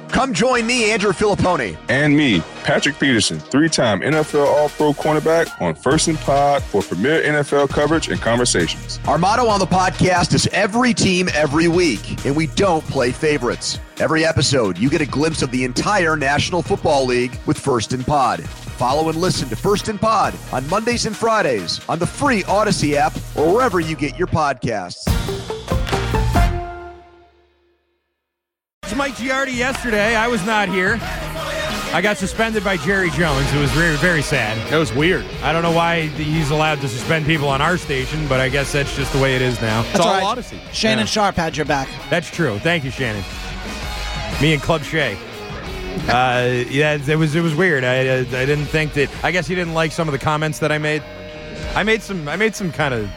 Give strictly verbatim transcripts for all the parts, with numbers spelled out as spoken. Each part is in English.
Come join me, Andrew Filipponi. And me, Patrick Peterson, three-time N F L All-Pro cornerback on First and Pod for premier N F L coverage and conversations. Our motto on the podcast is every team, every week, and we don't play favorites. Every episode, you get a glimpse of the entire National Football League with First and Pod. Follow and listen to First and Pod on Mondays and Fridays on the free Odyssey app or wherever you get your podcasts. It was Mike Giardi yesterday. I was not here. I got suspended by Jerry Jones. It was very, very sad. That was weird. I don't know why he's allowed to suspend people on our station, but I guess that's just the way it is now. It's all right. Odyssey. Shannon Yeah. Sharp had your back. That's true. Thank you, Shannon. Me and Club Shay. Uh, yeah, it was it was weird. I, I I didn't think that. I guess he didn't like some of the comments that I made. I made some. I made some kind of.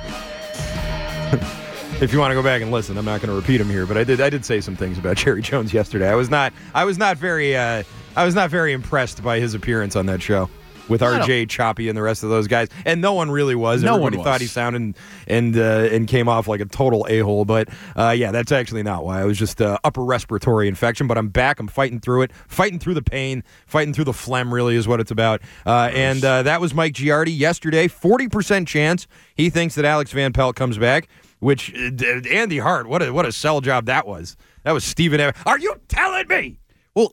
If you want to go back and listen, I'm not going to repeat them here, but I did. I did say some things about Jerry Jones yesterday. I was not. I was not very. Uh, I was not very impressed by his appearance on that show with R J Choppy and the rest of those guys, and no one really was. No Everybody one was. thought he sounded and uh, and came off like a total a-hole. But uh, yeah, that's actually not why. I was just uh, upper respiratory infection. But I'm back. I'm fighting through it. Fighting through the pain. Fighting through the phlegm. Really is what it's about. Uh, and uh, that was Mike Giardi yesterday. forty percent chance he thinks that Alex Van Pelt comes back. Which uh, Andy Hart, what a what a sell job that was. That was Stephen Evans. Are you telling me? Well,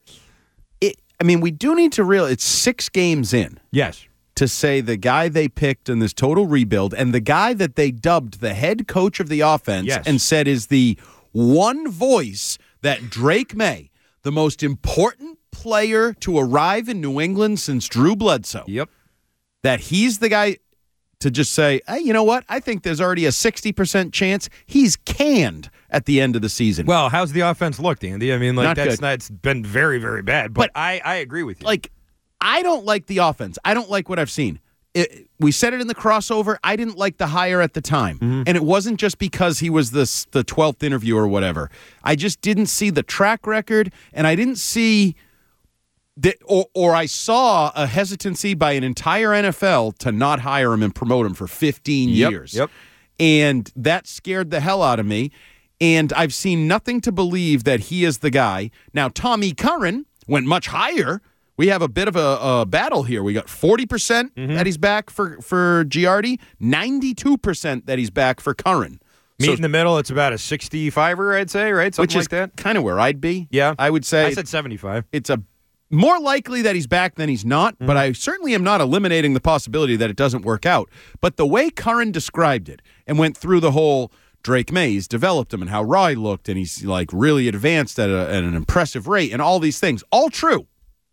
it, I mean, we do need to realize it's six games in Yes. to say the guy they picked in this total rebuild and the guy that they dubbed the head coach of the offense Yes. and said is the one voice that Drake May, the most important player to arrive in New England since Drew Bledsoe, Yep. that he's the guy to just say, hey, you know what? I think there's already a sixty percent chance he's canned at the end of the season. Well, how's the offense looked, Andy? I mean, like Not that's good. not, it's been very, very bad. But, But- I, I agree with you. like, I don't like the offense. I don't like what I've seen. It, we said it in the crossover. I didn't like the hire at the time. Mm-hmm. And it wasn't just because he was this, the twelfth interview or whatever. I just didn't see the track record, and I didn't see that, or, or I saw a hesitancy by an entire N F L to not hire him and promote him for fifteen Yep, years. yep. And that scared the hell out of me. And I've seen nothing to believe that he is the guy. Now, Tommy Curran went much higher. We have a bit of a, a battle here. We got forty percent Mm-hmm. that he's back for, for Giardi, ninety-two percent that he's back for Curran. Meet So- in the middle, it's about a sixty-fiver, I'd say, right? Something which like is that. kind of where I'd be. Yeah. I would say I said seventy-five. it's a more likely that he's back than he's not, Mm-hmm. but I certainly am not eliminating the possibility that it doesn't work out. But the way Curran described it and went through the whole Drake Mays developed him and how raw he looked, and he's like really advanced at, a, at an impressive rate and all these things, all true.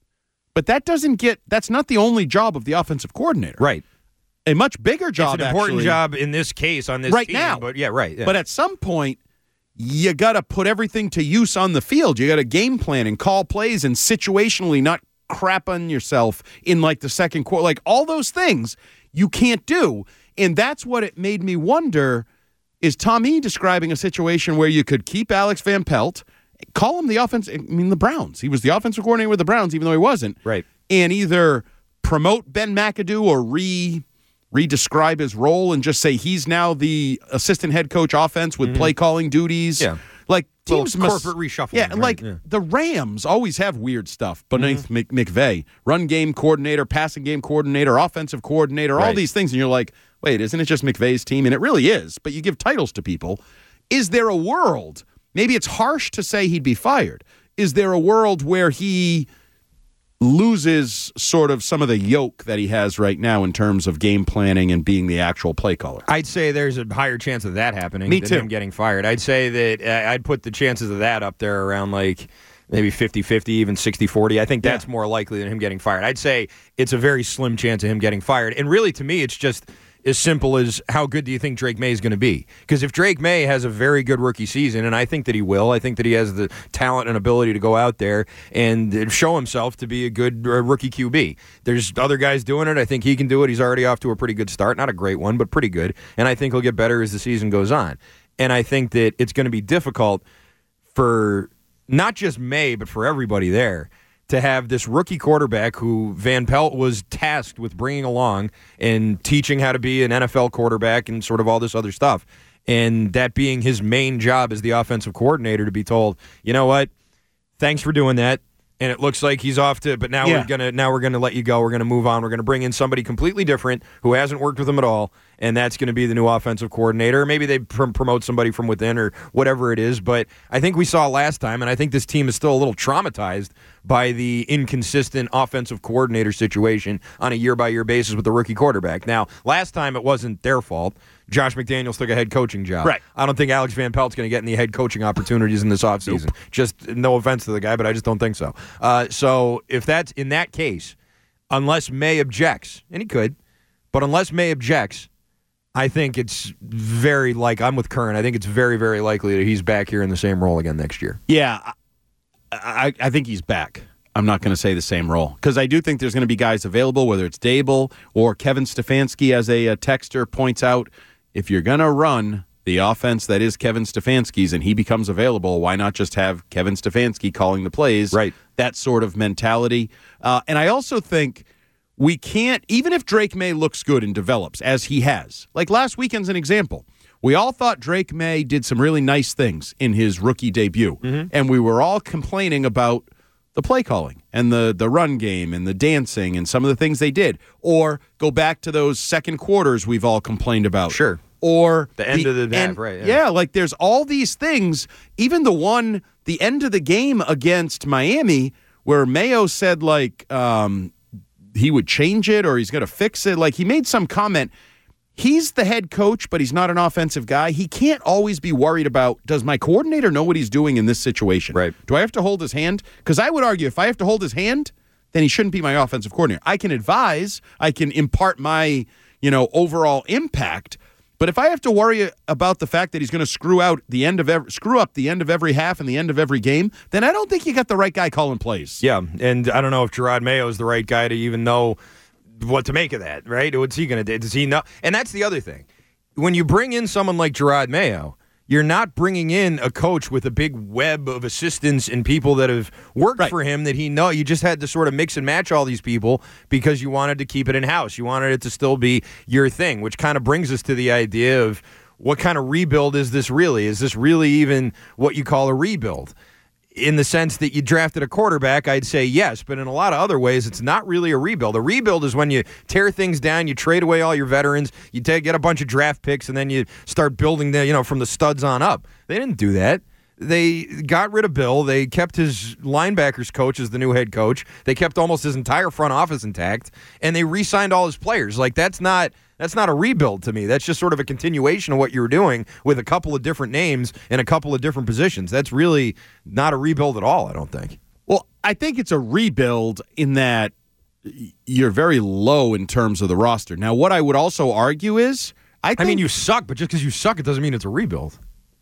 But that doesn't get, that's not the only job of the offensive coordinator. Right. A much bigger job, It's an important actually, job in this case on this right team, now. But yeah, right. Yeah. But at some point, you got to put everything to use on the field. You got to game plan and call plays and situationally not crap on yourself in like the second quarter. Like all those things you can't do. And that's what it made me wonder, is Tommy describing a situation where you could keep Alex Van Pelt, call him the offense, I mean the Browns. He was the offensive coordinator with the Browns even though he wasn't. Right. And either promote Ben McAdoo or re re-describe his role and just say he's now the assistant head coach offense with play calling duties. Yeah. Like Little teams must, corporate reshuffling, Yeah, right, like yeah. the Rams always have weird stuff beneath Mc, McVay. Run game coordinator, passing game coordinator, offensive coordinator, all Right. these things. And you're like, wait, isn't it just McVay's team? And it really is, but you give titles to people. Is there a world, maybe it's harsh to say he'd be fired. Is there a world where he loses sort of some of the yoke that he has right now in terms of game planning and being the actual play caller? I'd say there's a higher chance of that happening Me than too. him getting fired. I'd say that uh, I'd put the chances of that up there around like maybe fifty-fifty, even sixty forty. I think that's Yeah. more likely than him getting fired. I'd say it's a very slim chance of him getting fired. And really, to me, it's just as simple as how good do you think Drake May is going to be? Because if Drake May has a very good rookie season, and I think that he will, I think that he has the talent and ability to go out there and show himself to be a good uh, rookie Q B. There's other guys doing it. I think he can do it. He's already off to a pretty good start. Not a great one, but pretty good. And I think he'll get better as the season goes on. And I think that it's going to be difficult for not just May, but for everybody there to have this rookie quarterback who Van Pelt was tasked with bringing along and teaching how to be an N F L quarterback and sort of all this other stuff. And that being his main job as the offensive coordinator, to be told, you know what, thanks for doing that. And it looks like he's off to, but now Yeah. we're gonna now we're gonna let you go. We're gonna move on. We're gonna bring in somebody completely different who hasn't worked with him at all, and that's gonna be the new offensive coordinator. Or maybe they pr- promote somebody from within or whatever it is. But I think we saw last time, and I think this team is still a little traumatized by the inconsistent offensive coordinator situation on a year-by-year basis with the rookie quarterback. Now, last time it wasn't their fault. Josh McDaniels took a head coaching job. Right. I don't think Alex Van Pelt's going to get any head coaching opportunities in this offseason. Nope. Just no offense to the guy, but I just don't think so. Uh, so if that's in that case, unless May objects, and he could, but unless May objects, I think it's very like I'm with Kern. I think it's very, very likely that he's back here in the same role again next year. Yeah, I, I think he's back. I'm not going to say the same role because I do think there's going to be guys available, whether it's Dable or Kevin Stefanski, as a, a texter points out. If you're going to run the offense that is Kevin Stefanski's and he becomes available, why not just have Kevin Stefanski calling the plays? Right. That sort of mentality. Uh, and I also think we can't, even if Drake May looks good and develops, as he has. Like last weekend's an example. We all thought Drake May did some really nice things in his rookie debut. Mm-hmm. And we were all complaining about the play calling and the, the run game and the dancing and some of the things they did. Or go back to those second quarters we've all complained about. Sure. Or the end the, of the half, and, right? Yeah. yeah, like there's all these things. Even the one, the end of the game against Miami, where Mayo said like um, he would change it or he's going to fix it. Like he made some comment. He's the head coach, but he's not an offensive guy. He can't always be worried about, does my coordinator know what he's doing in this situation? Right. Do I have to hold his hand? Because I would argue if I have to hold his hand, then he shouldn't be my offensive coordinator. I can advise. I can impart my, you know, overall impact. But if I have to worry about the fact that he's going to screw out the end of every, screw up the end of every half and the end of every game, then I don't think you got the right guy calling plays. Yeah, and I don't know if Gerard Mayo is the right guy to even know what to make of that, right? What's he going to do? Does he know? And that's the other thing. When you bring in someone like Gerard Mayo, you're not bringing in a coach with a big web of assistants and people that have worked right. for him that he know. You just had to sort of mix and match all these people because you wanted to keep it in-house. You wanted it to still be your thing, which kind of brings us to the idea of what kind of rebuild is this really? Is this really even what you call a rebuild? In the sense that you drafted a quarterback, I'd say yes, but in a lot of other ways, it's not really a rebuild. A rebuild is when you tear things down, you trade away all your veterans, you take, get a bunch of draft picks, and then you start building the, you know, from the studs on up. They didn't do that. They got rid of Bill. They kept his linebackers coach as the new head coach. They kept almost his entire front office intact, and they re-signed all his players. Like, that's not that's not a rebuild to me. That's just sort of a continuation of what you were doing with a couple of different names and a couple of different positions. That's really not a rebuild at all, I don't think. Well, I think it's a rebuild in that you're very low in terms of the roster. Now, what I would also argue is, I think, I mean, you suck, but just because you suck, it doesn't mean it's a rebuild.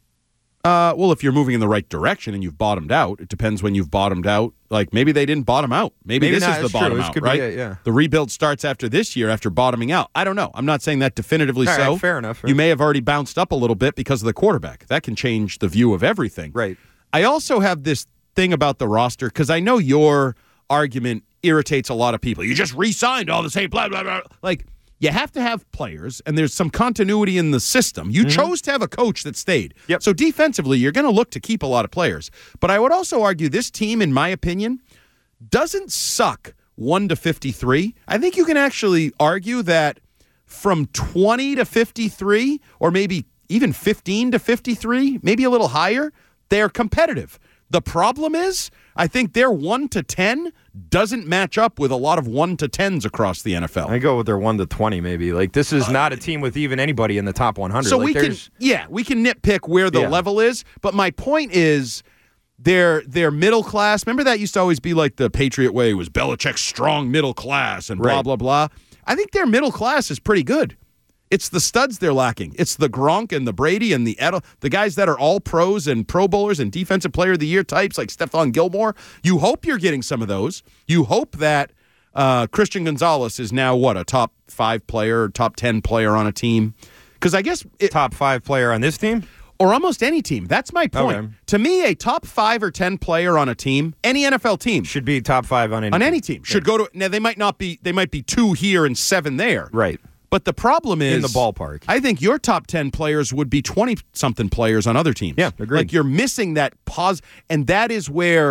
Uh, well, if you're moving in the right direction and you've bottomed out, it depends when you've bottomed out. Like, maybe they didn't bottom out. Maybe, Maybe this not. is the That's bottom true. This out, could be right? it, yeah. The rebuild starts after this year, after bottoming out. I don't know. I'm not saying that definitively All so. right, fair enough, fair. You may have already bounced up a little bit because of the quarterback. That can change the view of everything. Right. I also have this thing about the roster, because I know your argument irritates a lot of people. You just re-signed all the same blah, blah, blah. Like, you have to have players, and there's some continuity in the system. You mm-hmm. chose to have a coach that stayed. Yep. So defensively, you're going to look to keep a lot of players. But I would also argue this team, in my opinion, doesn't suck one to fifty-three. I think you can actually argue that from twenty to fifty-three, or maybe even fifteen to fifty-three, maybe a little higher, they're competitive. The problem is, I think their one to ten doesn't match up with a lot of one to tens across the N F L. I go with their one to twenty, maybe. Like, this is uh, not a team with even anybody in the top one hundred. So like, we can, yeah, we can nitpick where the yeah. level is, but my point is, they're they're middle class. Remember that used to always be like the Patriot way was Belichick's strong middle class and blah right. blah blah. I think their middle class is pretty good. It's the studs they're lacking. It's the Gronk and the Brady and the Edel, the guys that are all pros and Pro Bowlers and Defensive Player of the Year types like Stephon Gilmore. You hope you're getting some of those. You hope that uh, Christian Gonzalez is now, what, a top five player, top ten player on a team? Because I guess... It, top five player on this team? Or almost any team. That's my point. Okay. To me, a top five or ten player on a team, any N F L team... Should be top five on any on team. any team. Should yeah. go to... Now, they might not be... They might be two here and seven there. Right. But the problem is... in the ballpark. I think your top ten players would be twenty-something players on other teams. Yeah, agreed. Like, you're missing that pause, and that is where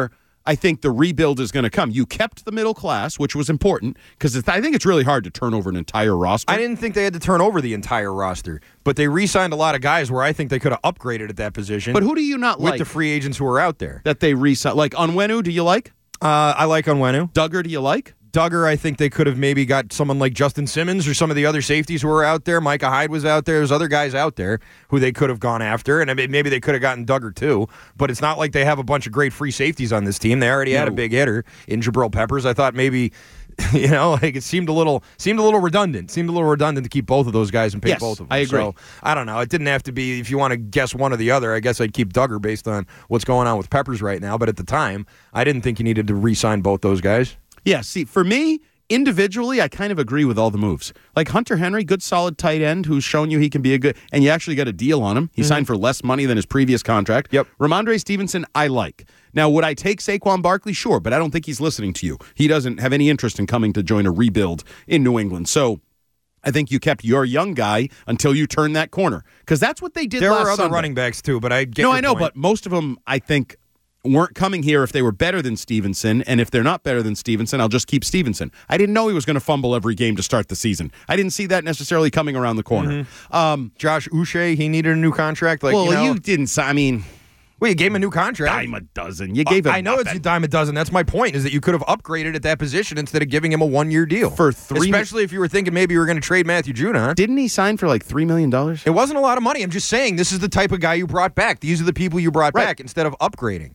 I think the rebuild is going to come. You kept the middle class, which was important, because I think it's really hard to turn over an entire roster. I didn't think they had to turn over the entire roster, but they re-signed a lot of guys where I think they could have upgraded at that position. But who do you not with like? The free agents who are out there. That they re-signed. Like Onwenu, do you like? Uh, I like Onwenu. Duggar, do you like? Duggar, I think they could have maybe got someone like Justin Simmons or some of the other safeties who were out there. Micah Hyde was out there. There's other guys out there who they could have gone after, and I mean, maybe they could have gotten Duggar too. But it's not like they have a bunch of great free safeties on this team. They already had No. a big hitter in Jabril Peppers. I thought maybe, you know, like it seemed a little seemed a little redundant. Seemed a little redundant to keep both of those guys and pay Yes, both of them. I agree. So I don't know. It didn't have to be. If you want to guess one or the other, I guess I'd keep Duggar based on what's going on with Peppers right now. But at the time, I didn't think you needed to re-sign both those guys. Yeah, see, for me, individually, I kind of agree with all the moves. Like Hunter Henry, good solid tight end who's shown you he can be a good, and you actually got a deal on him. He mm-hmm. signed for less money than his previous contract. Yep. Ramondre Stevenson, I like. Now, would I take Saquon Barkley? Sure, but I don't think he's listening to you. He doesn't have any interest in coming to join a rebuild in New England. So I think you kept your young guy until you turn that corner, because that's what they did there last were other Sunday. running backs too, but I get No, your I know, point. but most of them, I think, weren't coming here if they were better than Stevenson, and if they're not better than Stevenson, I'll just keep Stevenson. I didn't know he was going to fumble every game to start the season. I didn't see that necessarily coming around the corner. Mm-hmm. Um, Josh Uche, he needed a new contract. Like, well, you, know, you didn't. si- I mean, well, you gave him a new contract. dime a dozen. You gave him. I know nothing. it's a dime a dozen. That's my point, is that you could have upgraded at that position instead of giving him a one-year deal. For three- Especially if you were thinking maybe you were going to trade Matthew Judon. Didn't he sign for like three million dollars? It wasn't a lot of money. I'm just saying this is the type of guy you brought back. These are the people you brought Right. back instead of upgrading.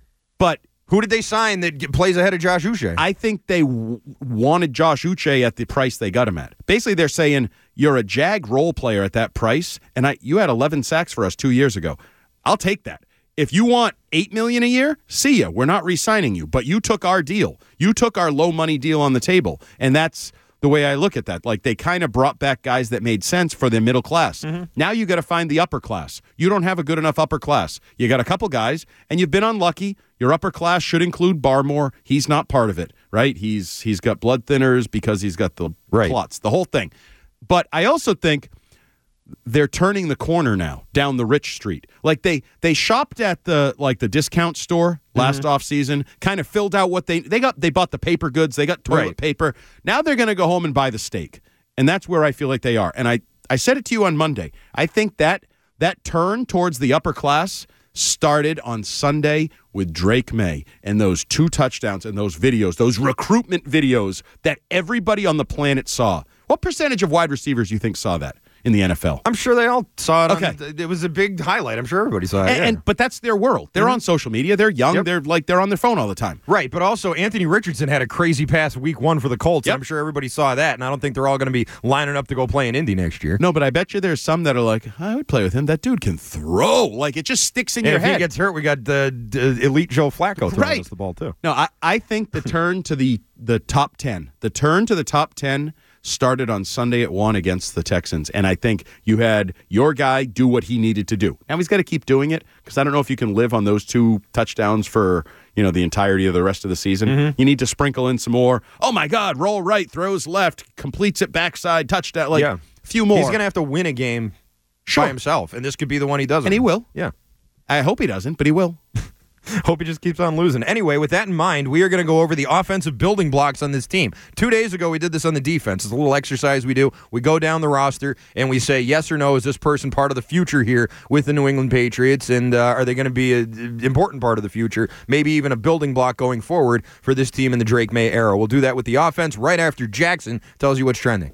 But Who did they sign that get, plays ahead of Josh Uche? I think they w- wanted Josh Uche at the price they got him at. Basically, they're saying you're a Jag role player at that price, and I you had eleven sacks for us two years ago. I'll take that. If you want eight million dollars a year, see ya. We're not re-signing you, but you took our deal. You took our low money deal on the table, and that's the way I look at that. Like, they kind of brought back guys that made sense for the middle class. Mm-hmm. Now you got to find the upper class. You don't have a good enough upper class. You got a couple guys, and you've been unlucky. Your upper class should include Barmore. He's not part of it, right? He's he's got blood thinners because he's got the Right. clots, the whole thing. But I also think they're turning the corner now down the rich street. Like they they shopped at the like the discount store last Mm-hmm. off season, kind of filled out what they they got. They bought the paper goods, they got toilet Right. paper. Now they're going to go home and buy the steak, and that's where I feel like they are. And I I said it to you on Monday. I think that that turn towards the upper class started on Sunday with Drake May and those two touchdowns and those videos, those recruitment videos that everybody on the planet saw. What percentage of wide receivers do you think saw that in the N F L? I'm sure they all saw it. Okay. On the, it was a big highlight. I'm sure everybody saw it. And, yeah. and but that's their world. They're Mhm. on social media. They're young. Yep. They're like they're on their phone all the time. Right, but also Anthony Richardson had a crazy pass week one for the Colts. Yep. I'm sure everybody saw that, and I don't think they're all going to be lining up to go play in Indy next year. No, but I bet you there's some that are like, I would play with him. That dude can throw. Like, it just sticks in And your if head. he gets hurt, we got the uh, elite Joe Flacco throwing Right. us the ball too. No, I, I think the turn to the the top ten, the turn to the top ten started on Sunday at one against the Texans, and I think you had your guy do what he needed to do. Now he's got to keep doing it, because I don't know if you can live on those two touchdowns for, you know, the entirety of the rest of the season. Mm-hmm. You need to sprinkle in some more. Oh my God, roll right, throws left, completes it backside, touchdown. Like Yeah. a few more. He's going to have to win a game Sure. by himself, and this could be the one he doesn't. And he will. Yeah. I hope he doesn't, but he will. Hope he just keeps on losing. Anyway, with that in mind, we are going to go over the offensive building blocks on this team. Two days ago, we did this on the defense. It's a little exercise we do. We go down the roster, and we say, yes or no, is this person part of the future here with the New England Patriots, and uh, are they going to be an important part of the future, maybe even a building block going forward for this team in the Drake May era? We'll do that with the offense right after Jackson tells you what's trending.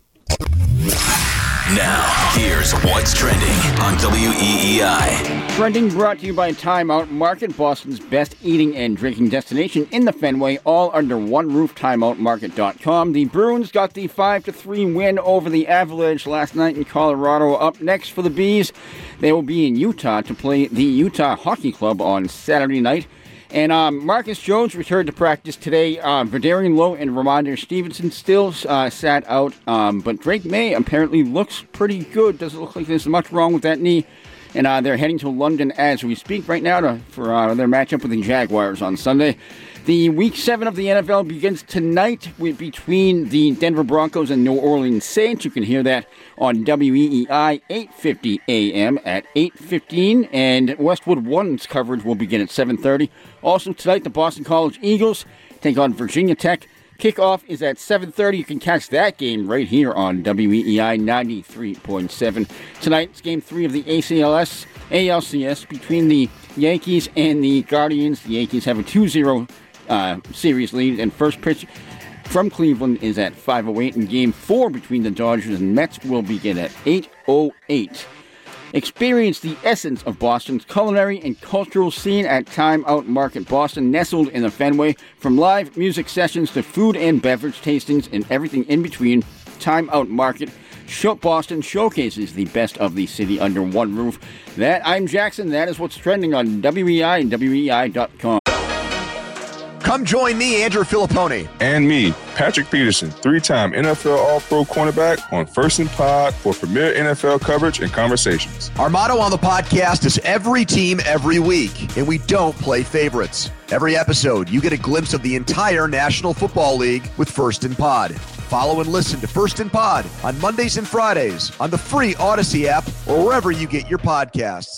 Now, here's what's trending on W E E I. Trending brought to you by Time Out Market, Boston's best eating and drinking destination in the Fenway, all under one roof, time out market dot com. The Bruins got the five to three win over the Avalanche last night in Colorado. Up next for the Bees, they will be in Utah to play the Utah Hockey Club on Saturday night. And um, Marcus Jones returned to practice today. Uh, Verdarian Lowe and Ramondre Stevenson still uh, sat out. Um, but Drake May apparently looks pretty good. Doesn't look like there's much wrong with that knee. And uh, they're heading to London as we speak right now to, for uh, their matchup with the Jaguars on Sunday. The Week seven of the N F L begins tonight with, between the Denver Broncos and New Orleans Saints. You can hear that on W E E I eight fifty A M at eight fifteen, and Westwood One's coverage will begin at seven thirty. Also tonight, the Boston College Eagles take on Virginia Tech. Kickoff is at seven thirty. You can catch that game right here on W E E I ninety-three point seven. Tonight's game three of the A C L S, A L C S between the Yankees and the Guardians. The Yankees have a two zero uh, series lead, and first pitch from Cleveland is at five oh eight, and game four between the Dodgers and Mets will begin at eight oh eight. Experience the essence of Boston's culinary and cultural scene at Time Out Market Boston, nestled in the Fenway. From live music sessions to food and beverage tastings and everything in between, Time Out Market Show Boston showcases the best of the city under one roof. That I'm Jackson. That is what's trending on W E I and W E I dot com. Come join me, Andrew Filippone. And me, Patrick Peterson, three-time N F L All-Pro cornerback on First and Pod for premier N F L coverage and conversations. Our motto on the podcast is every team, every week, and we don't play favorites. Every episode, you get a glimpse of the entire National Football League with First and Pod. Follow and listen to First and Pod on Mondays and Fridays on the free Odyssey app or wherever you get your podcasts.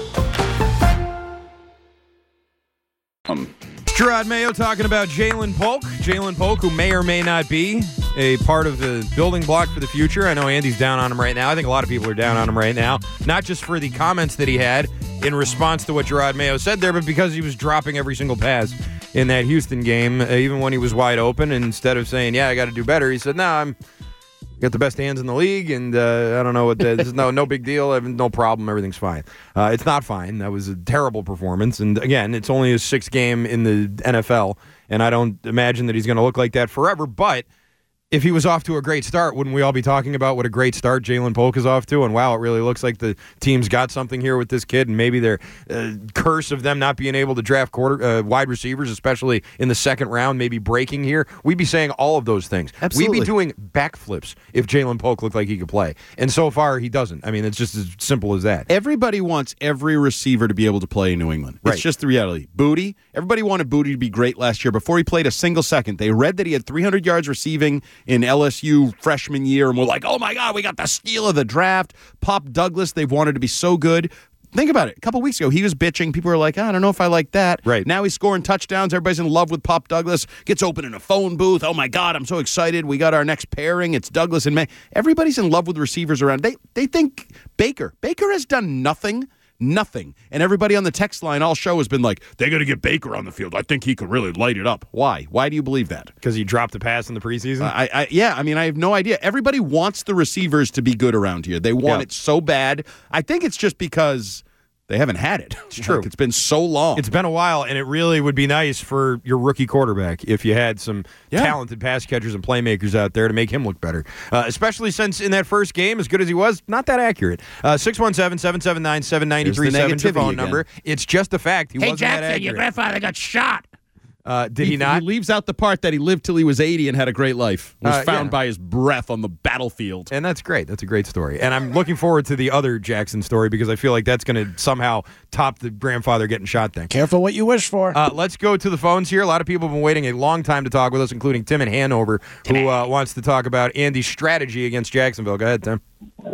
Um. Gerard Mayo talking about Jalen Polk. Jalen Polk, who may or may not be a part of the building block for the future. I know Andy's down on him right now. I think a lot of people are down on him right now. Not just for the comments that he had in response to what Gerard Mayo said there, but because he was dropping every single pass in that Houston game, uh, even when he was wide open. And instead of saying, yeah, I got to do better, he said, no, I'm got the best hands in the league, and uh, I don't know what that this is. No, no big deal. I have no problem. Everything's fine. Uh, it's not fine. That was a terrible performance. And again, it's only his sixth game in the N F L, and I don't imagine that he's going to look like that forever. But if he was off to a great start, wouldn't we all be talking about what a great start Jalen Polk is off to? And wow, it really looks like the team's got something here with this kid, and maybe their uh, curse of them not being able to draft quarter uh, wide receivers, especially in the second round, maybe breaking here. We'd be saying all of those things. Absolutely. We'd be doing backflips if Jalen Polk looked like he could play. And so far, he doesn't. I mean, it's just as simple as that. Everybody wants every receiver to be able to play in New England. Right. It's just the reality. Booty, everybody wanted Booty to be great last year before he played a single second. They read that he had three hundred yards receiving in L S U freshman year, and we're like, oh my God, we got the steal of the draft. Pop Douglas, they've wanted to be so good. Think about it. A couple weeks ago, he was bitching. People were like, I don't know if I like that. Right. Now he's scoring touchdowns. Everybody's in love with Pop Douglas. Gets open in a phone booth. Oh my God, I'm so excited. We got our next pairing. It's Douglas and May. Everybody's in love with receivers around. They they think Baker. Baker has done nothing. Nothing. And everybody on the text line all show has been like, they got to get Baker on the field. I think he could really light it up. Why? Why do you believe that? Because he dropped a pass in the preseason? Uh, I, I Yeah, I mean, I have no idea. Everybody wants the receivers to be good around here. They want Yeah. it so bad. I think it's just because they haven't had it. It's true. Like, it's been so long. It's been a while, and it really would be nice for your rookie quarterback if you had some Yeah. talented pass catchers and playmakers out there to make him look better. Uh, especially since in that first game, as good as he was, not that accurate. Uh, six one seven, seven seven nine, seven nine three seven is your negativity phone again. number. It's just the fact he hey, wasn't that Jackson, accurate. your grandfather got shot. Uh, did he, not? He leaves out the part that he lived till he was eighty and had a great life. Was Uh, found yeah. by his breath on the battlefield. And that's great. That's a great story. And I'm looking forward to the other Jackson story because I feel like that's going to somehow top the grandfather getting shot thing. Careful what you wish for. Uh, let's go to the phones here. A lot of people have been waiting a long time to talk with us, including Tim in Hanover, who uh, wants to talk about Andy's strategy against Jacksonville. Go ahead, Tim.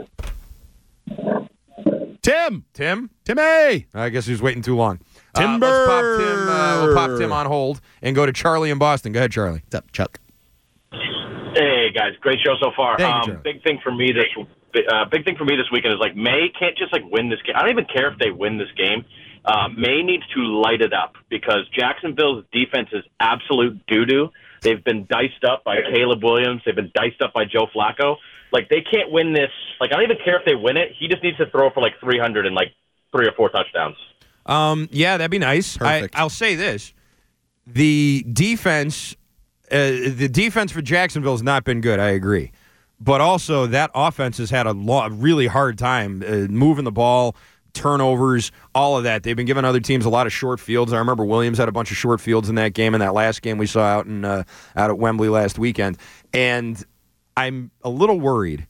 Tim! Tim? Timmy! I guess he was waiting too long. Timber! Uh, let's pop Tim, uh, we'll pop Tim on hold and go to Charlie in Boston. Go ahead, Charlie. What's up, Chuck? Hey guys, great show so far. Thank you, um, Charlie. big thing for me this uh, big thing for me this weekend is like May can't just like win this game. I don't even care if they win this game. Uh, May needs to light it up because Jacksonville's defense is absolute doo doo. They've been diced up by Caleb Williams. They've been diced up by Joe Flacco. Like they can't win this. Like I don't even care if they win it. He just needs to throw for like three hundred and like three or four touchdowns. Um, yeah, that'd be nice. Perfect. I, I'll say this: the defense, uh, the defense for Jacksonville has not been good. I agree, but also that offense has had a lo- really hard time uh, moving the ball, turnovers, all of that. They've been giving other teams a lot of short fields. I remember Williams had a bunch of short fields in that game, in that last game we saw out in uh, out at Wembley last weekend, and I'm a little worried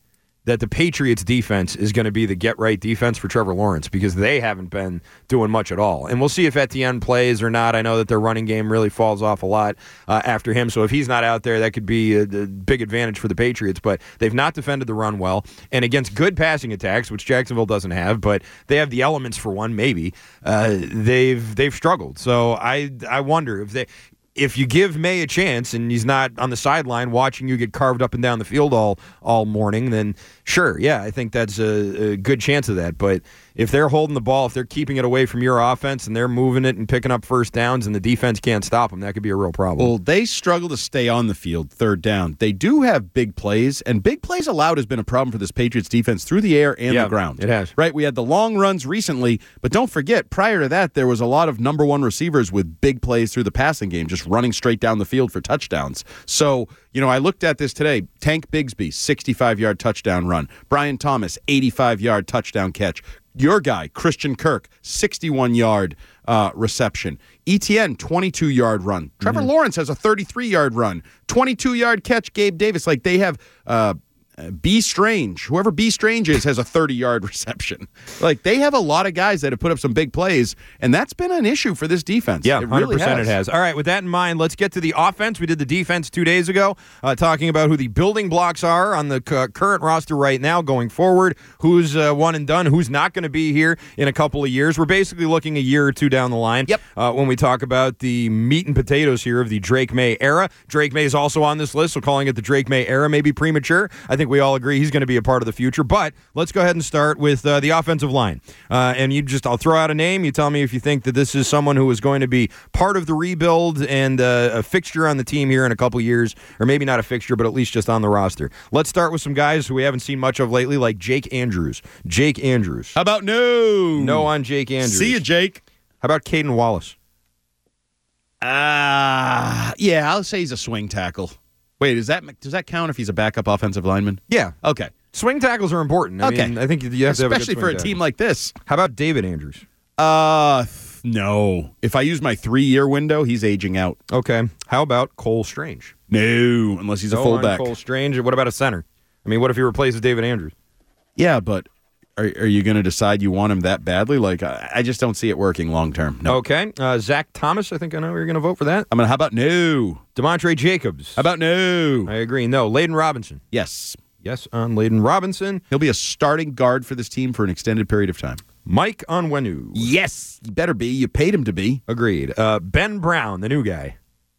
that the Patriots defense is going to be the get-right defense for Trevor Lawrence because they haven't been doing much at all. And we'll see if Etienne plays or not. I know that their running game really falls off a lot uh, after him, so if he's not out there, that could be a, a big advantage for the Patriots. But they've not defended the run well. And against good passing attacks, which Jacksonville doesn't have, but they have the elements for one, maybe, uh, they've they've struggled. So I I wonder if they... If you give May a chance and he's not on the sideline watching you get carved up and down the field all all morning, then sure, yeah, I think that's a, a good chance of that. But if they're holding the ball, if they're keeping it away from your offense and they're moving it and picking up first downs and the defense can't stop them, that could be a real problem. Well, they struggle to stay on the field third down. They do have big plays, and big plays allowed has been a problem for this Patriots defense through the air and yeah, the ground. It has. Right? We had the long runs recently, but don't forget, prior to that, there was a lot of number one receivers with big plays through the passing game, just running straight down the field for touchdowns. So, you know, I looked at this today. Tank Bigsby, sixty-five-yard touchdown run. Brian Thomas, eighty-five-yard touchdown catch. Your guy, Christian Kirk, sixty-one-yard uh, reception. Etienne, twenty-two-yard run. Trevor mm-hmm. Lawrence has a thirty-three-yard run. twenty-two-yard catch, Gabe Davis. Like, they have uh, B. Strange. Whoever B. Strange is has a thirty-yard reception. Like, they have a lot of guys that have put up some big plays, and that's been an issue for this defense. Yeah, it one hundred percent really has. it has. All right, with that in mind, let's get to the offense. We did the defense two days ago, uh, talking about who the building blocks are on the c- current roster right now going forward, who's uh, one and done, who's not going to be here in a couple of years. We're basically looking a year or two down the line yep. uh, when we talk about the meat and potatoes here of the Drake May era. Drake May is also on this list, so calling it the Drake May era may be premature. I think we all agree he's going to be a part of the future, but let's go ahead and start with uh, the offensive line. Uh, and you just, I'll throw out a name. You tell me if you think that this is someone who is going to be part of the rebuild and uh, a fixture on the team here in a couple years, or maybe not a fixture, but at least just on the roster. Let's start with some guys who we haven't seen much of lately, like Jake Andrews. Jake Andrews. How about no? No on Jake Andrews. See you, Jake. How about Caden Wallace? Ah, uh, yeah, I'll say he's a swing tackle. Wait, does that does that count if he's a backup offensive lineman? Yeah. Okay. Swing tackles are important. I okay. mean, I think you have to have a good especially swing for a tackle. team like this. How about David Andrews? Uh, th- no. If I use my three-year window, he's aging out. Okay. How about Cole Strange? No, unless he's no a fullback. On Cole Strange. What about a center? I mean, what if he replaces David Andrews? Yeah, but are, are you going to decide you want him that badly? Like, I, I just don't see it working long term. No. Okay. Uh, Zach Thomas, I think I know you're going to vote for that. I mean, how about no? DeMontre Jacobs. How about no? I agree. No. Layden Robinson. Yes. Yes on Layden Robinson. He'll be a starting guard for this team for an extended period of time. Mike Onwenu. Yes. You better be. You paid him to be. Agreed. Uh, Ben Brown, the new guy.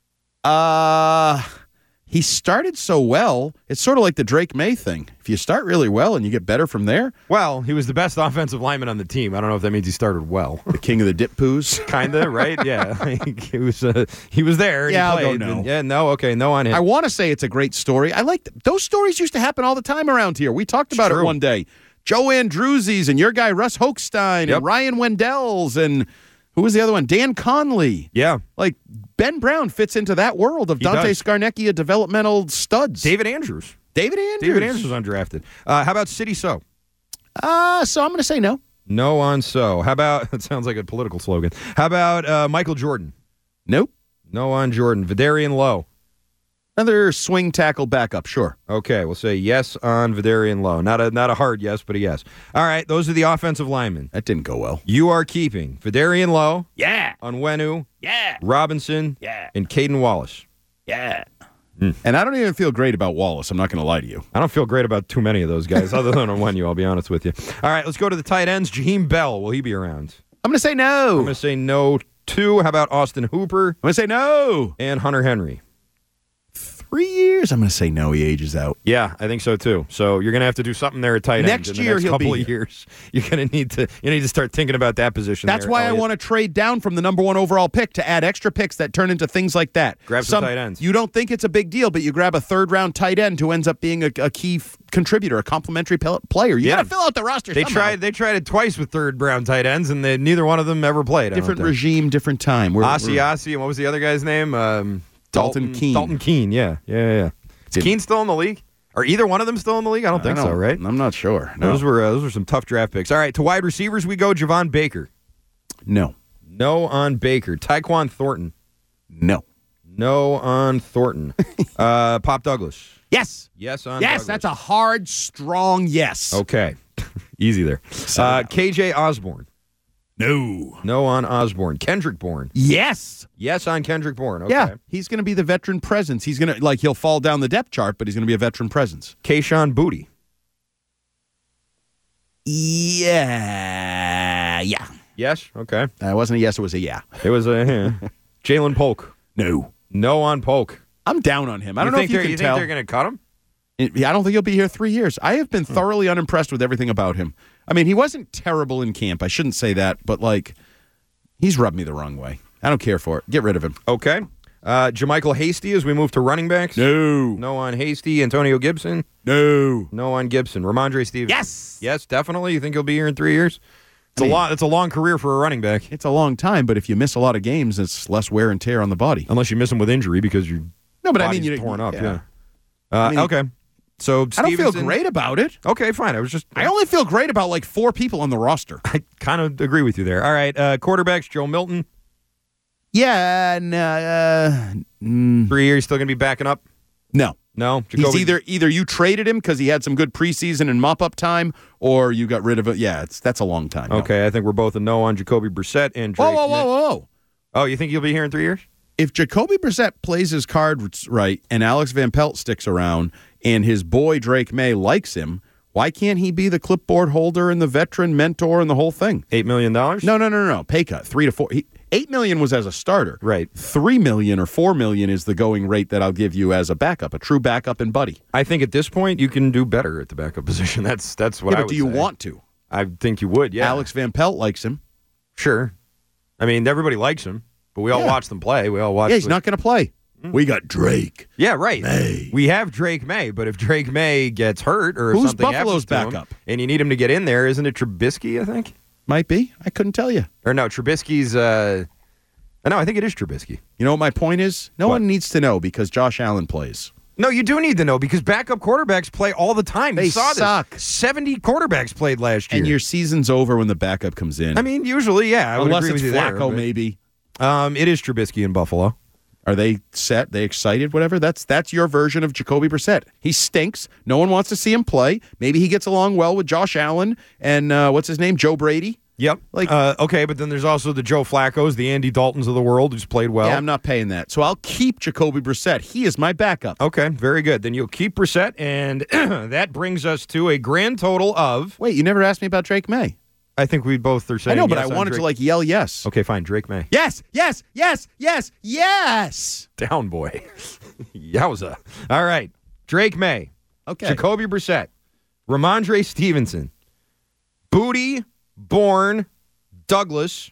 Uh... He started so well, it's sort of like the Drake May thing. If you start really well and you get better from there. Well, he was the best offensive lineman on the team. I don't know if that means he started well. The king of the dip poos. Kind of, right? Yeah. he was uh, he was there. And yeah, he I'll played, go no. And, yeah, no, okay, no on him. I want to say it's a great story. I like th- those stories used to happen all the time around here. We talked about True. it one day. Joe Andrewsies and your guy Russ Hochstein Yep. and Ryan Wendells and who was the other one? Dan Conley. Yeah. Like, Ben Brown fits into that world of He Dante does. Scarnecchia developmental studs. David Andrews. David Andrews. David Andrews was undrafted. Uh, how about City So? Uh, so I'm going to say no. No on So. How about, it sounds like a political slogan. How about uh, Michael Jordan? Nope. No on Jordan. Vidarian Lowe. Another swing tackle backup, sure. Okay, we'll say yes on Vidarian Lowe. Not a not a hard yes, but a yes. All right, those are the offensive linemen. That didn't go well. You are keeping Vidarian Lowe, Yeah. Onwenu, Yeah. Robinson, Yeah. and Caden Wallace. Yeah. And I don't even feel great about Wallace. I'm not going to lie to you. I don't feel great about too many of those guys, other than Onwenu, I'll be honest with you. All right, let's go to the tight ends. Jaheim Bell, will he be around? I'm going to say no. I'm going to say no, two. How about Austin Hooper? I'm going to say no. And Hunter Henry? Three years? I'm going to say no. He ages out. Yeah, I think so too. So you're going to have to do something there at tight end. Next in the year next he'll couple be of here. years. You're going to need to you need to start thinking about that position. That's there, why I Elliott. want to trade down from the number one overall pick to add extra picks that turn into things like that. Grab some tight ends. You don't think it's a big deal, but you grab a third round tight end who ends up being a, a key f- contributor, a complementary pe- player. You Yeah. got to fill out the roster. They somehow. tried. They tried it twice with third round tight ends, and they, neither one of them ever played. I don't different think. regime, different time. We're, Asi we're- Asi, and what was the other guy's name? Um, Dalton Keene. Dalton Keene. Yeah, yeah, yeah. yeah. Is Keene still in the league? Are either one of them still in the league? I don't think I so. don't- Right? I'm not sure. No. Those were uh, those were some tough draft picks. All right, to wide receivers we go. Javon Baker. no. No on Baker. Tyquan Thornton. No. No on Thornton. uh, Pop Douglas. Yes. Yes on Yes, Douglas. that's a hard, strong yes. Okay. Easy there. Uh, K J Osborne. No. No on Osborne. Kendrick Bourne. Yes. Yes on Kendrick Bourne. Okay. Yeah, he's going to be the veteran presence. He's going to, like, he'll fall down the depth chart, but he's going to be a veteran presence. Kayshon Boutte. Yeah. Yeah. Yes. Okay. That wasn't a yes, it was a yeah. It was a yeah. Jalen Polk. No. No on Polk. I'm down on him. I don't you know think if you they're- can you tell. think they're going to cut him? I don't think he'll be here three years. I have been thoroughly unimpressed with everything about him. I mean, he wasn't terrible in camp. I shouldn't say that, but, like, he's rubbed me the wrong way. I don't care for it. Get rid of him. Okay. Uh, JaMychal Hasty as we move to running backs. No. No on Hasty. Antonio Gibson. No. No on Gibson. Ramondre Stevenson. Yes. Yes, definitely. You think he'll be here in three years? It's I mean- a lot. It's a long career for a running back. It's a long time, but if you miss a lot of games, it's less wear and tear on the body. Unless you miss him with injury because your No, but I body's mean, you torn up. yeah. Yeah. Uh, I mean- okay. So I don't feel Stevenson- great about it. Okay, fine. I was just. I only feel great about like four people on the roster. I kind of agree with you there. All right. Uh, quarterbacks. Joe Milton. Yeah, no, uh, mm, Three years. Still going to be backing up. no. No. He's Jacoby- either either you traded him because he had some good preseason and mop up time, or you got rid of it. Yeah, it's that's a long time. No. Okay. I think we're both a no on Jacoby Brissett and Drake. Whoa, whoa, whoa, whoa, whoa! Oh, you think he'll be here in three years? If Jacoby Brissett plays his cards right and Alex Van Pelt sticks around and his boy Drake May likes him, why can't he be the clipboard holder and the veteran mentor and the whole thing? Eight million dollars. No, no, no, no, no. Pay cut three to four. He, Eight million was as a starter. Right. Three million or four million is the going rate that I'll give you as a backup, a true backup and buddy. I think at this point you can do better at the backup position. That's that's what Yeah, I but would do you say. want to? I think you would. Yeah. Alex Van Pelt likes him. Sure. I mean, everybody likes him, but we all Yeah. watch them play. We all watch. Yeah, he's the- not going to play. We got Drake. Yeah, right. May. We have Drake May, but if Drake May gets hurt or if Who's something Buffalo's happens to him, backup? and you need him to get in there, isn't it Trubisky? I think. Might be. I couldn't tell you. Or no, Trubisky's. Uh, no, I think it is Trubisky. You know what my point is? No What? one needs to know because Josh Allen plays. No, you do need to know because backup quarterbacks play all the time. They you saw suck. this. Seventy quarterbacks played last year. And your season's over when the backup comes in. I mean, usually, yeah. I would Unless agree it's with you there, Flacco, but- maybe. Um, it is Trubisky in Buffalo. Are they set? They excited? Whatever. That's that's your version of Jacoby Brissett. He stinks. No one wants to see him play. Maybe he gets along well with Josh Allen and uh, what's his name, Joe Brady. Yep. Like- uh, okay, but then there's also the Joe Flacco's, the Andy Daltons of the world, who's played well. yeah, I'm not paying that. So I'll keep Jacoby Brissett. He is my backup. Okay, very good. Then you'll keep Brissett, and that brings us to a grand total of. Wait, you never asked me about Drake May. I think we both are I saying. know, but yes I on wanted Drake. to like yell yes. Okay, fine. Drake May. Yes, yes, yes, yes, yes. Down boy. Yowza. All right. Drake May. Okay. Jacoby Brissett. Ramondre Stevenson. Boutte. Bourne. Douglas.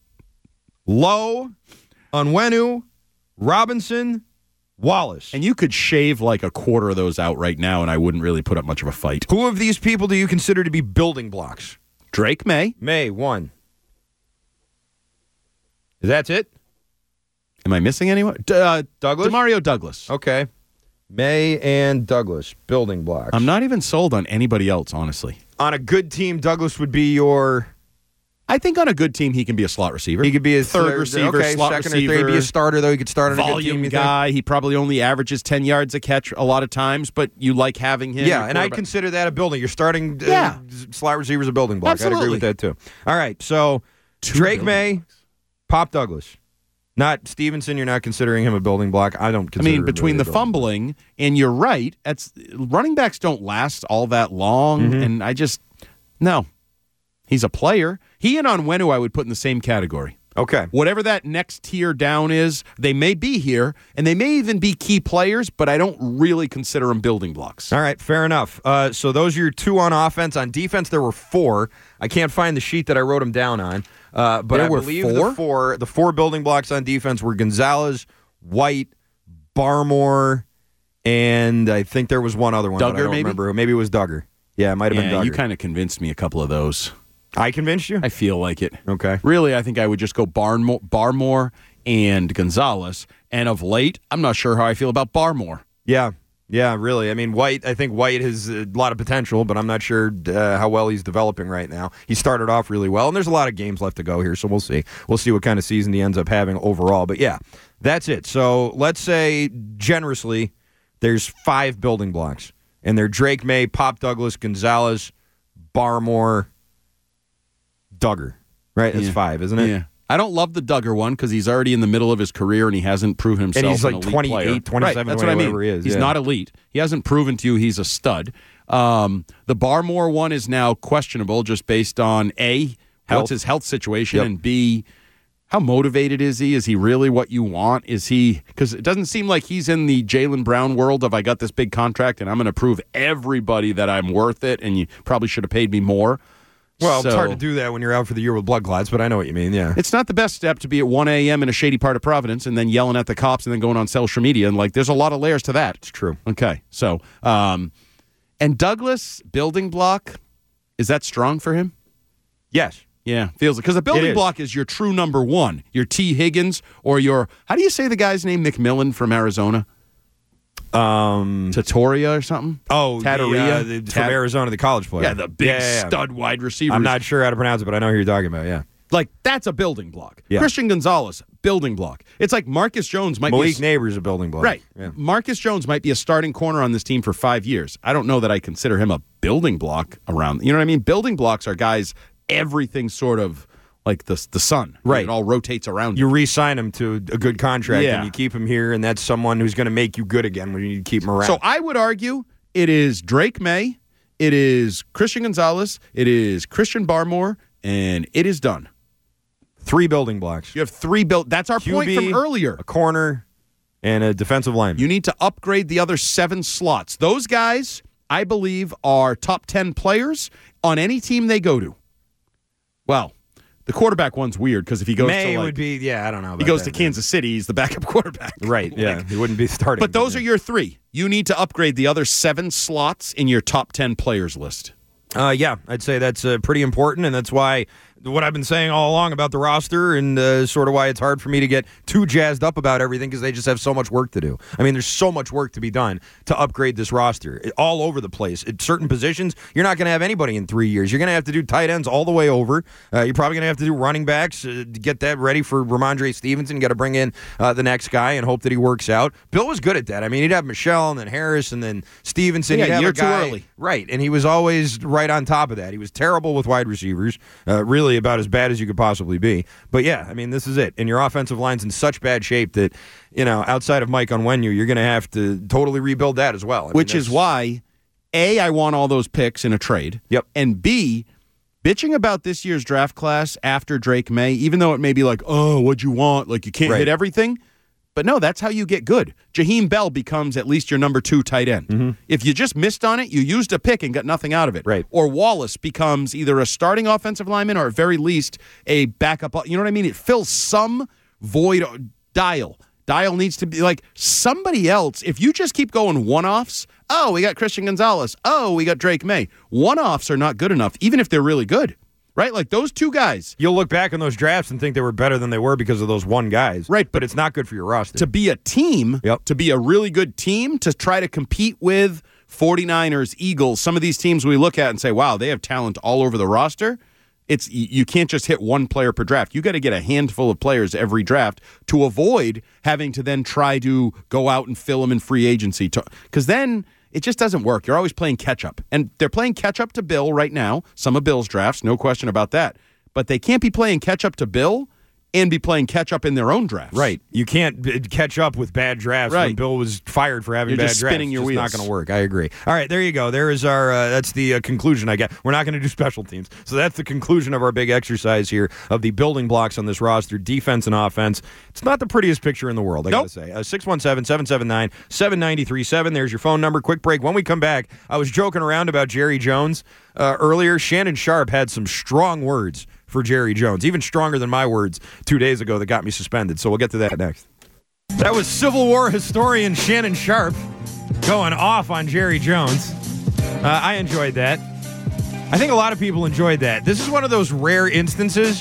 Lowe. Onwenu. Robinson. Wallace. And you could shave like a quarter of those out right now, and I wouldn't really put up much of a fight. Who of these people do you consider to be building blocks? Drake May. May, one. That's it? Am I missing anyone? D- uh, Douglas? Demario Douglas. Okay. May and Douglas, building blocks. I'm not even sold on anybody else, honestly. On a good team, Douglas would be your... I think on a good team, he can be a slot receiver. He could be a third receiver, okay, slot second receiver. or third. He'd be a starter, though. He could start on a good team, volume you think? guy. He probably only averages ten yards a catch a lot of times, but you like having him. Yeah, Your and I quarterback- consider that a building. You're starting uh, Yeah. slot receivers a building block. I'd agree Absolutely. with that, too. All right, so Two Drake building May, Pop Douglas. Not Stevenson, you're not considering him a building block. I don't I consider mean, him between really the a building fumbling and you're right, that's running backs don't last all that long, Mm-hmm. and I just no. He's a player. He and Onwenu I would put in the same category. block. Okay. Whatever that next tier down is, they may be here, and they may even be key players, but I don't really consider them building blocks. All right, fair enough. Uh, so those are your two on offense. On defense, there were four. I can't find the sheet that I wrote them down on, uh, but There I were believe four? the four the four building blocks on defense were Gonzalez, White, Barmore, and I think there was one other one. but I Duggar, don't maybe? remember who. Maybe it was Duggar. Yeah, it might have been Yeah, Duggar. you kind of convinced me a couple of those. I convinced you? I feel like it. Okay. Really, I think I would just go Barmore, Barmore and Gonzalez. And of late, I'm not sure how I feel about Barmore. Yeah. Yeah, really. I mean, White, I think White has a lot of potential, but I'm not sure uh, how well he's developing right now. He started off really well, and there's a lot of games left to go here, so we'll see. We'll see what kind of season he ends up having overall. But yeah, that's it. So let's say, generously, there's five building blocks, and they're Drake May, Pop Douglas, Gonzalez, Barmore, Duggar. Right? That's yeah. five, isn't it? Yeah. I don't love the Duggar one because he's already in the middle of his career and he hasn't proven himself. And he's an like elite twenty-eight, player. twenty-seven, right, that's what I mean. whatever he is. He's yeah. not elite. He hasn't proven to you he's a stud. Um, the Barmore one is now questionable just based on A, Health. what's his health situation, Yep. and B, how motivated is he? Is he really what you want? Is he, because it doesn't seem like he's in the Jaylen Brown world of I got this big contract and I'm going to prove everybody that I'm worth it and you probably should have paid me more. Well, So- it's hard to do that when you're out for the year with blood clots, but I know what you mean, yeah. It's not the best step to be at one a.m. in a shady part of Providence and then yelling at the cops and then going on social media. And, like, there's a lot of layers to that. It's true. Okay. So, um, and Douglas, building block, is that strong for him? Yes. Yeah, feels it. Because a building is. block is your true number one, your T. Higgins or your, how do you say the guy's name, McMillan from Arizona? Um, Tatoria or something? oh, Tataria? the, uh, the, from Tat- Arizona, the college player. Yeah, the big Yeah, yeah, yeah. stud wide receiver. I'm not sure how to pronounce it, but I know who you're talking about, yeah. Like, that's a building block. Yeah. Christian Gonzalez, building block. It's like Marcus Jones might Malik be... a- Neighbors a building block. Right. Yeah. Marcus Jones might be a starting corner on this team for five years. I don't know that I consider him a building block around. You know what I mean? Building blocks are guys, everything sort of like the, the sun. Right. It all rotates around You re-sign him to a good contract, Yeah. and you keep him here, and that's someone who's going to make you good again when you keep him around. So I would argue it is Drake May, it is Christian Gonzalez, it is Christian Barmore, and it is done. Three building blocks. You have three built. That's our Q point B, from earlier. a corner, and a defensive lineman. You need to upgrade the other seven slots. Those guys, I believe, are top ten players on any team they go to. Well, the quarterback one's weird because if he goes May to like, would be, yeah, I don't know. he goes to Kansas City, he's the backup quarterback. Right, yeah. He wouldn't be starting. But those yeah. are your three. You need to upgrade the other seven slots in your top ten players list. Uh, yeah, I'd say that's uh, pretty important, and that's why what I've been saying all along about the roster and uh, sort of why it's hard for me to get too jazzed up about everything because they just have so much work to do. I mean, there's so much work to be done to upgrade this roster it, all over the place. At certain positions, you're not going to have anybody in three years. You're going to have to do tight ends all the way over. Uh, you're probably going to have to do running backs uh, to get that ready for Ramondre Stevenson. You got to bring in uh, the next guy and hope that he works out. Bill was good at that. I mean, he'd have Michelle and then Harris and then Stevenson. Yeah, he'd have year a guy, too early. Right, and he was always right on top of that. He was terrible with wide receivers, uh, really about as bad as you could possibly be. But yeah, I mean, this is it. And your offensive line's in such bad shape that, you know, outside of Mike Onwenu, you're going to have to totally rebuild that as well. I mean, Which is that's- why, A, I want all those picks in a trade. Yep. And B, bitching about this year's draft class after Drake May, even though it may be like, oh, what'd you want? Like, you can't Right. hit everything. But no, that's how you get good. Jaheim Bell becomes at least your number two tight end. Mm-hmm. If you just missed on it, you used a pick and got nothing out of it. Right. Or Wallace becomes either a starting offensive lineman or at very least a backup. You know what I mean? It fills some void. Dial. Dial needs to be like somebody else. If you just keep going one-offs, oh, we got Christian Gonzalez. Oh, we got Drake May. One-offs are not good enough, even if they're really good. Right? Like those two guys. You'll look back on those drafts and think they were better than they were because of those one guys. Right, But it's not good for your roster. To be a team, Yep. to be a really good team, to try to compete with 49ers, Eagles, some of these teams we look at and say, wow, they have talent all over the roster. It's you can't just hit one player per draft. You got to get a handful of players every draft to avoid having to then try to go out and fill them in free agency. Because then it just doesn't work. You're always playing catch up. And they're playing catch up to Bill right now. Some of Bill's drafts, no question about that. But they can't be playing catch up to Bill and be playing catch up in their own drafts. Right. You can't b- catch up with bad drafts when Right. Bill was fired for having You're bad just drafts. spinning your it's wheels. It's not going to work. I agree. All right, there you go. There is our, uh, that's the uh, conclusion I get. We're not going to do special teams. So that's the conclusion of our big exercise here of the building blocks on this roster, defense and offense. It's not the prettiest picture in the world, I Nope. got to say. Uh, six one seven, seven seven nine, seven nine three seven. There's your phone number. Quick break. When we come back, I was joking around about Jerry Jones uh, earlier. Shannon Sharp had some strong words for Jerry Jones, even stronger than my words two days ago that got me suspended. So we'll get to that next. That was Civil War historian Shannon Sharp going off on Jerry Jones. Uh, I enjoyed that. I think a lot of people enjoyed that. This is one of those rare instances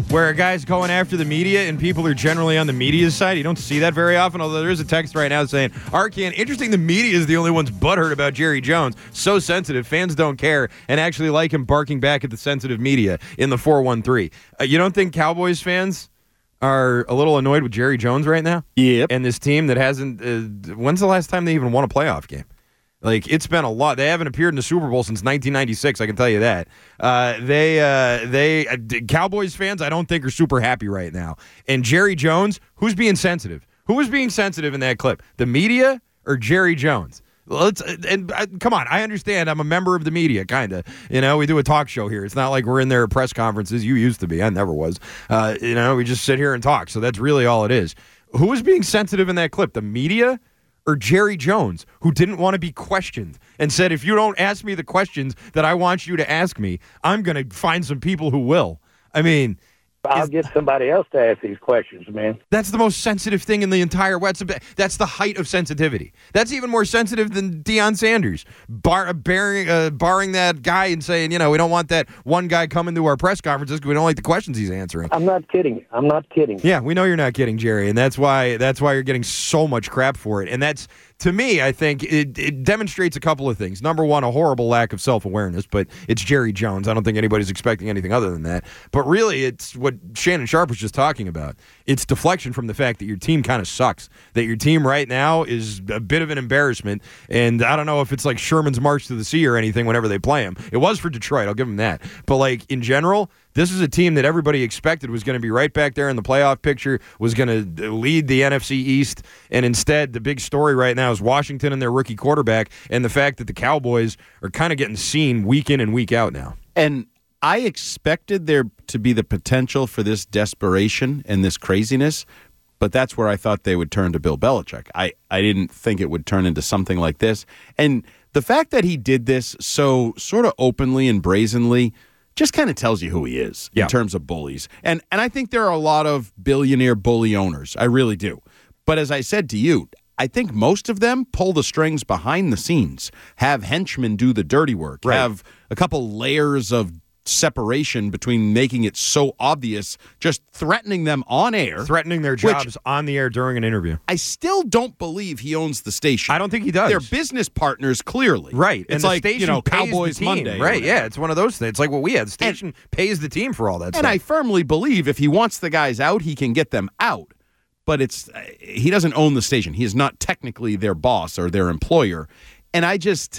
where a guy's going after the media and people are generally on the media's side. You don't see that very often, although there is a text right now saying, Arcand, interesting the media is the only ones butthurt about Jerry Jones. So sensitive. Fans don't care and actually like him barking back at the sensitive media in the four one three. Uh, you don't think Cowboys fans are a little annoyed with Jerry Jones right now? Yep. And this team that hasn't uh, – when's the last time they even won a playoff game? Like, it's been a lot. They haven't appeared in the Super Bowl since nineteen ninety-six, I can tell you that. Uh, they, uh, they, uh, Cowboys fans, I don't think are super happy right now. And Jerry Jones, who's being sensitive? Who was being sensitive in that clip? The media or Jerry Jones? Let's and uh, come on. I understand. I'm a member of the media, kind of. You know, we do a talk show here. It's not like we're in their press conferences. You used to be. I never was. Uh, you know, we just sit here and talk. So that's really all it is. Who was being sensitive in that clip? The media or Jerry Jones, who didn't want to be questioned and said, if you don't ask me the questions that I want you to ask me, I'm going to find some people who will. I mean, I'll get somebody else to ask these questions, man. that's the most sensitive thing in the entire West. That's the height of sensitivity. That's even more sensitive than Deion Sanders, bar, barring, uh, barring that guy and saying, you know, we don't want that one guy coming to our press conferences because we don't like the questions he's answering. I'm not kidding. I'm not kidding. Yeah, we know you're not kidding, Jerry, and that's why that's why you're getting so much crap for it. And that's, to me, I think it, it demonstrates a couple of things. Number one, a horrible lack of self-awareness, but it's Jerry Jones. I don't think anybody's expecting anything other than that. But really, it's what Shannon Sharp was just talking about. It's deflection from the fact that your team kind of sucks, that your team right now is a bit of an embarrassment, and I don't know if it's like Sherman's March to the Sea or anything whenever they play them. It was for Detroit, I'll give them that. But, like, in general, this is a team that everybody expected was going to be right back there in the playoff picture, was going to lead the N F C East, and instead the big story right now is Washington and their rookie quarterback and the fact that the Cowboys are kind of getting seen week in and week out now. And I expected there to be the potential for this desperation and this craziness, but that's where I thought they would turn to Bill Belichick. I, I didn't think it would turn into something like this. And the fact that he did this so sort of openly and brazenly just kind of tells you who he is yeah. in terms of bullies. And and I think there are a lot of billionaire bully owners. I really do. But as I said to you, I think most of them pull the strings behind the scenes, have henchmen do the dirty work, right. have a couple layers of separation between making it so obvious, just threatening them on air. Threatening their jobs on the air during an interview. I still don't believe he owns the station. I don't think he does. They're business partners, clearly. Right. It's and the like, station you know, pays Cowboys the team. Monday. Right, yeah. It's one of those things. It's like what we had. The station and, pays the team for all that and stuff. And I firmly believe if he wants the guys out, he can get them out. But it's uh, he doesn't own the station. He is not technically their boss or their employer. And I just...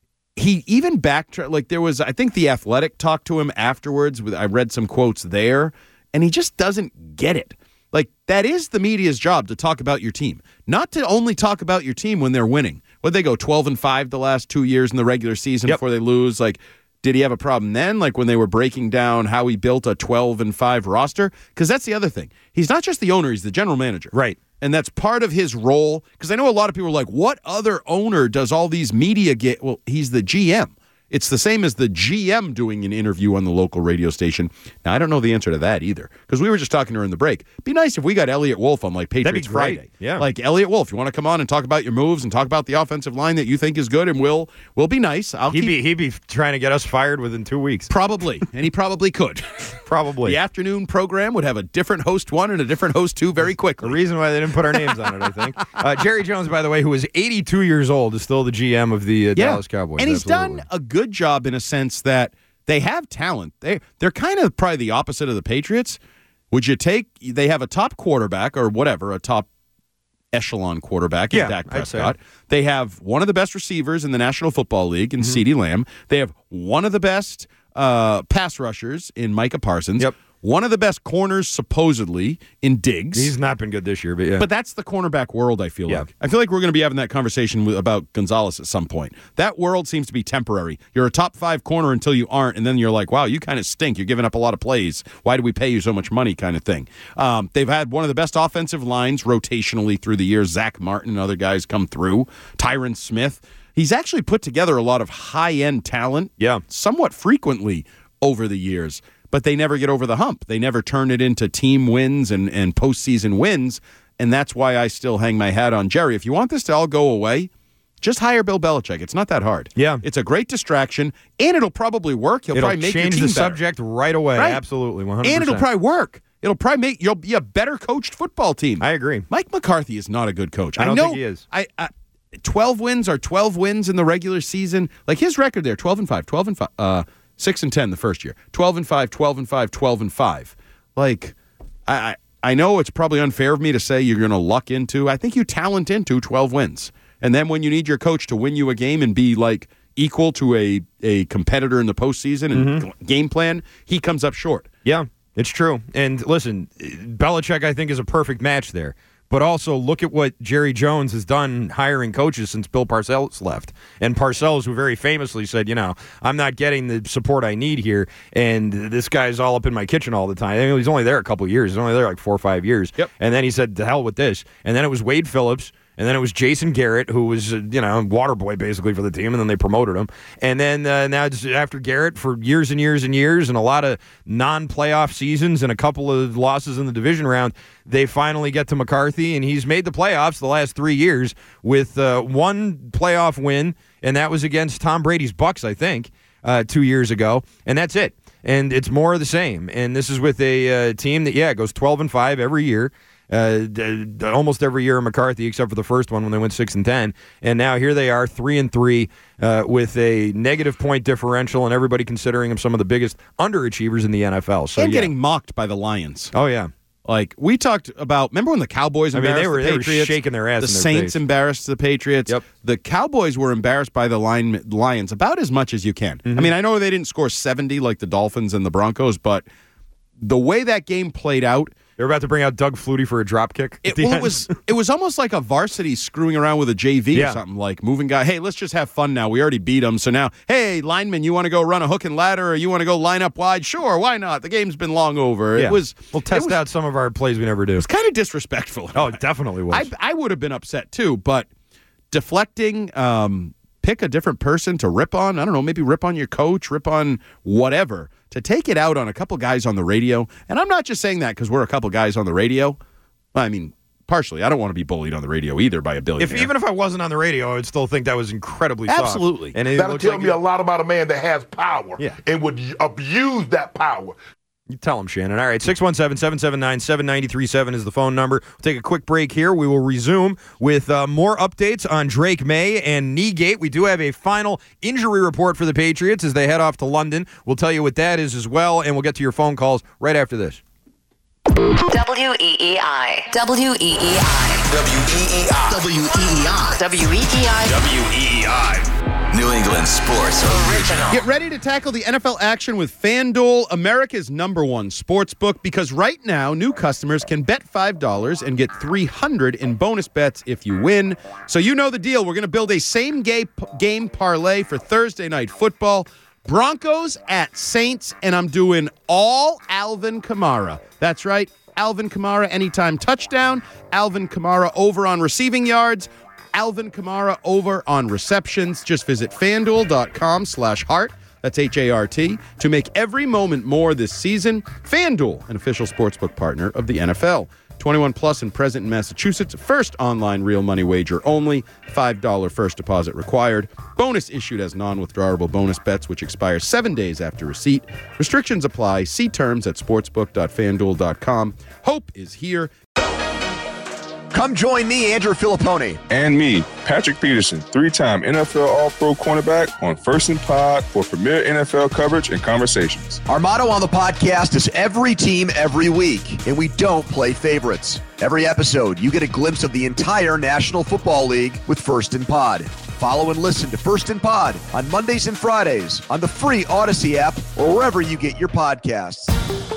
He even backtracked, like there was, I think The Athletic talked to him afterwards. With I read some quotes there, and he just doesn't get it. Like, that is the media's job, to talk about your team. Not to only talk about your team when they're winning. Would they go twelve and five the last two years in the regular season yep. before they lose? Like, did he have a problem then? Like when they were breaking down how he built a twelve and five roster? Because that's the other thing. He's not just the owner, he's the general manager. Right. And that's part of his role. Because I know a lot of people are like, what other owner does all these media get? Well, he's the G M. It's the same as the G M doing an interview on the local radio station. Now, I don't know the answer to that either, because we were just talking during the break. It'd be nice if we got Elliot Wolf on, like, Patriots Friday. Yeah. Like, Elliot Wolf, you want to come on and talk about your moves and talk about the offensive line that you think is good and will will be nice. I'll he'd, keep... be, he'd be trying to get us fired within two weeks. Probably, and he probably could. Probably. The afternoon program would have a different host one and a different host two very quickly. The reason why they didn't put our names on it, I think. Uh, Jerry Jones, by the way, who is eighty-two years old, is still the G M of the uh, yeah. Dallas Cowboys. And he's Absolutely. done a good job in a sense that they have talent. They, they're kind of probably the opposite of the Patriots. Would you take, they have a top quarterback or whatever, a top echelon quarterback in yeah, Dak I'd say. Prescott. They have one of the best receivers in the National Football League in mm-hmm. CeeDee Lamb. They have one of the best uh, pass rushers in Micah Parsons. Yep. One of the best corners, supposedly, in Diggs. He's not been good this year, but yeah. But that's the cornerback world, I feel yeah. like. I feel like we're going to be having that conversation with, about Gonzalez at some point. That world seems to be temporary. You're a top five corner until you aren't, and then you're like, wow, you kind of stink. You're giving up a lot of plays. Why do we pay you so much money kind of thing? Um, they've had one of the best offensive lines rotationally through the years. Zach Martin and other guys come through. Tyron Smith. He's actually put together a lot of high-end talent yeah. somewhat frequently over the years. But they never get over the hump. They never turn it into team wins and, and postseason wins, and that's why I still hang my hat on Jerry. If you want this to all go away, Just hire Bill Belichick. It's not that hard. Yeah. It's a great distraction, and it'll probably work. He'll It'll probably make your change team the better. subject right away. Right. Absolutely, one hundred percent. And it'll probably work. It'll probably make you'll be a better coached football team. I agree. Mike McCarthy is not a good coach. I don't know, think he is. I, I twelve wins are twelve wins in the regular season. Like his record there, twelve and five, twelve and five, uh, six and ten the first year, twelve and five, twelve and five, twelve and five. Like, I, I I know it's probably unfair of me to say you're going to luck into. I think you talent into twelve wins, and then when you need your coach to win you a game and be like equal to a a competitor in the postseason and mm-hmm. game plan, he comes up short. Yeah. It's true. And listen, Belichick, I think, is a perfect match there. But also, look at what Jerry Jones has done hiring coaches since Bill Parcells left. And Parcells, who very famously said, you know, I'm not getting the support I need here, and this guy's all up in my kitchen all the time. I mean, he's only there a couple of years. He's only there like four or five years. Yep. And then he said, to hell with this. And then it was Wade Phillips. And then it was Jason Garrett, who was, uh, you know, water boy basically for the team, and then they promoted him. And then uh, now it's after Garrett for years and years and years and a lot of non-playoff seasons and a couple of losses in the division round, they finally get to McCarthy, and he's made the playoffs the last three years with uh, one playoff win, and that was against Tom Brady's Bucks, I think, uh, two years ago. And that's it. And it's more of the same. And this is with a uh, team that, yeah, goes twelve and five every year. Uh, d- d- almost every year in McCarthy, except for the first one when they went six and ten, and now here they are, three and three, uh, with a negative point differential, and everybody considering them some of the biggest underachievers in the N F L. So and yeah. getting mocked by the Lions. Oh yeah, like we talked about. Remember when the Cowboys I mean, embarrassed they were the they Patriots? were shaking their ass. The in their Saints face. embarrassed the Patriots. Yep. The Cowboys were embarrassed by the Lion, Lions about as much as you can. Mm-hmm. I mean, I know they didn't score seventy like the Dolphins and the Broncos, but the way that game played out. They're about to bring out Doug Flutie for a drop kick. It, well, it was it was almost like a varsity screwing around with a J V yeah. or something, like moving guy. Hey, let's just have fun now. We already beat them, so now, hey, lineman, you want to go run a hook and ladder, or you want to go line up wide? Sure, why not? The game's been long over. Yeah. It was. We'll test it was, out some of our plays we never do. It was kind of disrespectful. Oh, it definitely was. I I would have been upset too, but deflecting. Um, pick a different person to rip on. I don't know, maybe rip on your coach, rip on whatever. To take it out on a couple guys on the radio, and I'm not just saying that because we're a couple guys on the radio. I mean, partially, I don't want to be bullied on the radio either by a billionaire. If even if I wasn't on the radio, I would still think that was incredibly soft. Absolutely. And it That'll looks tell like me you, a lot about a man that has power Yeah. and would abuse that power. You tell him, Shannon. All right, six one seven, seven seven nine, seven nine three seven is the phone number. We'll take a quick break here. We will resume with uh, more updates on Drake May and Kneegate. We do have a final injury report for the Patriots as they head off to London. We'll tell you what that is as well, and we'll get to your phone calls right after this. W E E I. W E E I. W E E I. W E E I. W E E I. W E E I. New England Sports Original. Get ready to tackle the N F L action with FanDuel, America's number one sports book, because right now, new customers can bet five dollars and get three hundred dollars in bonus bets if you win. So you know the deal. We're going to build a same-game game parlay for Thursday Night Football. Broncos at Saints, and I'm doing all Alvin Kamara. That's right, Alvin Kamara anytime touchdown, Alvin Kamara over on receiving yards, Alvin Kamara over on receptions. Just visit FanDuel.com slash heart. That's H A R T. To make every moment more this season. FanDuel, an official sportsbook partner of the N F L. twenty-one plus and present in Massachusetts. First online real money wager only. five dollars first deposit required. Bonus issued as non-withdrawable bonus bets, which expire seven days after receipt. Restrictions apply. See terms at sportsbook dot fan duel dot com. Hope is here. Come join me, Andrew Filippone. And me, Patrick Peterson, three-time N F L All-Pro cornerback on First and Pod for premier N F L coverage and conversations. Our motto on the podcast is every team, every week, and we don't play favorites. Every episode, you get a glimpse of the entire National Football League with First and Pod. Follow and listen to First and Pod on Mondays and Fridays on the free Odyssey app or wherever you get your podcasts.